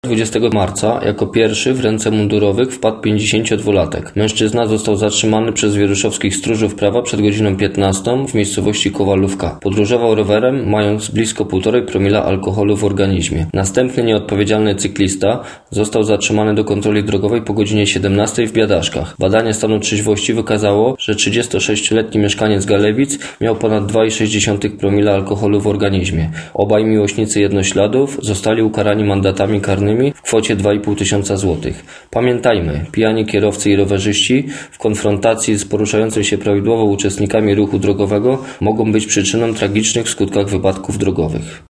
20 marca jako pierwszy w ręce mundurowych wpadł 52-latek. Mężczyzna został zatrzymany przez wieruszowskich stróżów prawa przed godziną 15 w miejscowości Kowalówka. Podróżował rowerem, mając blisko 1,5 promila alkoholu w organizmie. Następny nieodpowiedzialny cyklista został zatrzymany do kontroli drogowej po godzinie 17 w Biadaszkach. Badanie stanu trzeźwości wykazało, że 36-letni mieszkaniec Galewic miał ponad 2,6 promila alkoholu w organizmie. Obaj miłośnicy jednośladów zostali ukarani mandatami karnymi w kwocie 2,5 tysiąca złotych. Pamiętajmy, pijani kierowcy i rowerzyści w konfrontacji z poruszającymi się prawidłowo uczestnikami ruchu drogowego mogą być przyczyną tragicznych w skutkach wypadków drogowych.